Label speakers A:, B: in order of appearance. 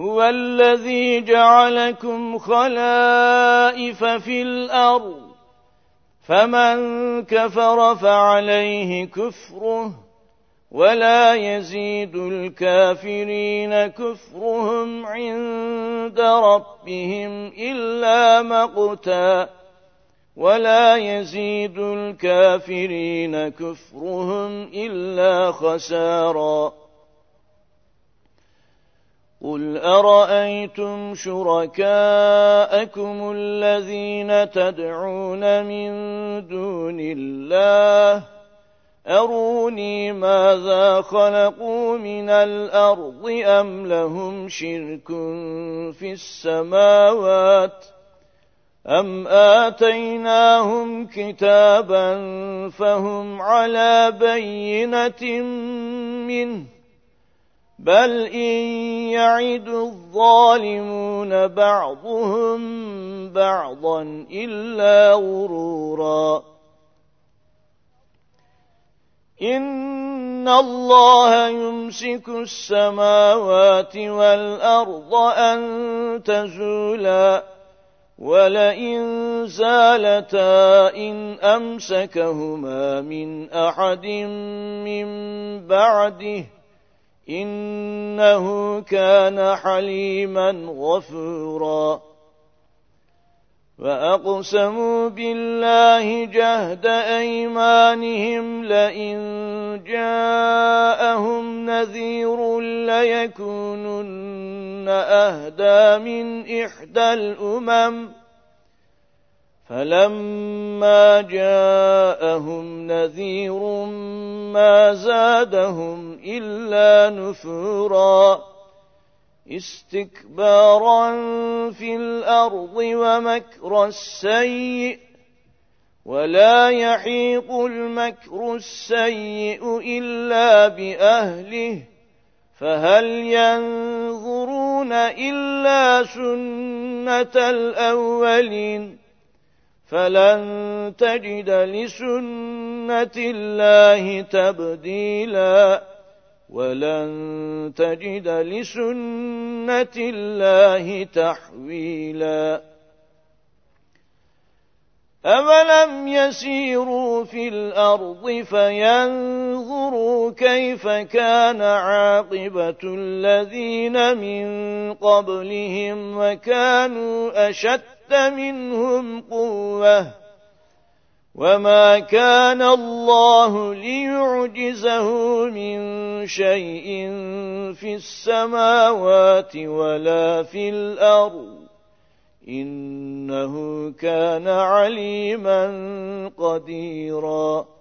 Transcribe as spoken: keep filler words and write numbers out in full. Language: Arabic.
A: هو الذي جعلكم خلائف في الأرض فمن كفر فعليه كفره ولا يزيد الكافرين كفرهم عند ربهم إلا مقتا ولا يزيد الكافرين كفرهم إلا خسارا قل أرأيتم شركاءكم الذين تدعون من دون الله أروني ماذا خلقوا من الأرض أم لهم شرك في السماوات أم آتيناهم كتابا فهم على بينة منه بل إن يعد الظالمون بعضهم بعضا إلا غرورا إن الله يمسك السماوات والأرض أن تزولا ولئن زالتا إن أمسكهما من أحد من بعده إنه كان حليما غفورا وأقسموا بالله جهد أيمانهم لئن جاءهم نذير ليكونن أهدى من إحدى الأمم فلما جاءهم نذير ما زادهم إلا نفورا استكبارا في الأرض ومكر السيء ولا يحيق المكر السيء إلا بأهله فهل ينظرون إلا سنة الأولين فلن تجد لسنة الله تبديلا ولن تجد لسنة الله تحويلا أولم يسيروا في الأرض فينظروا كيف كان عاقبة الذين من قبلهم وكانوا أشد منهم قوة وما كان الله ليعجزه من شيء في السماوات ولا في الأرض إنه كان عليما قديرا